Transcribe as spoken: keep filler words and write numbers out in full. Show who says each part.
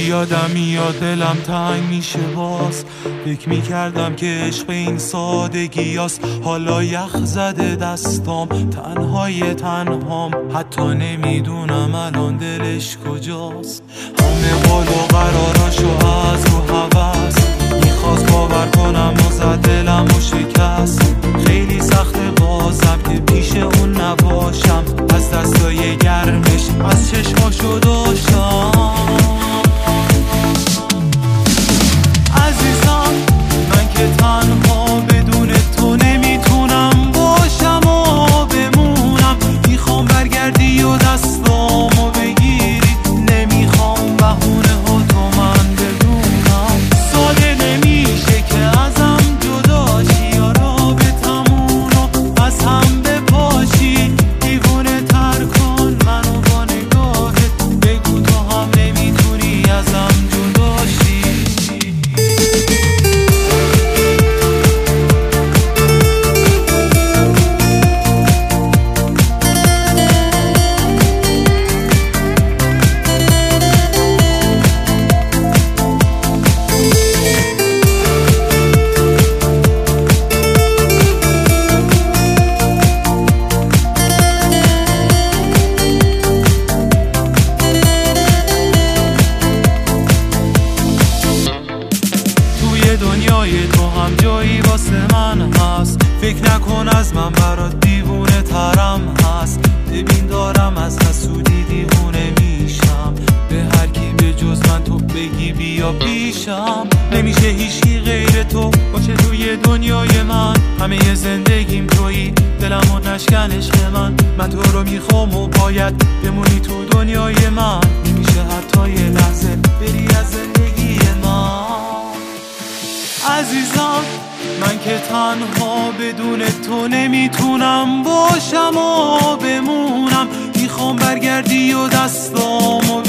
Speaker 1: یادم میاد دلم تنگ میشه باز، فکر میکردم که عشق این سادگی هست. حالا یخ زده دستام، تنهای تنهام، حتی نمیدونم الان دلش کجاست. همه قول و قراراشو از رو هوس میخواست باور کنم و زد دلم و شکست. خیلی سخته بازم که پیش اون نباشم، از دستای گرمش از چشماشو داشتم. عزیزم من که تنها بدون تو نمیتونم باشم و بمونم. میخوام برگردی و دستامو بگیری، نمیخوام بهونه ها تو من بدونم. ساده نمیشه که ازم جدا شی یا رابطمونو از هم بپاشی. دیوونه تر کن منو با نگاهت، بگو تو هم نمیتونی ازم جدا شی. دنیای تو هم جایی واسه من هست، فکر نکن از من برات دیوونه ترم هست. ببین دارم از حسودی دیوونه میشم، به هر کی به جز من تو بگی بیا پیشم. نمیشه هیچی غیر تو باشه توی دنیای من، همه زندگیم تویی، دلمو نشکن عشق من. من تو رو میخوام و باید بمونی تو دنیای من. نمیشه حتی یه لحظه بری از زندگی من. عزیزم من که تنها بدون تو نمیتونم باشم و بمونم. میخوام برگردی و دستامو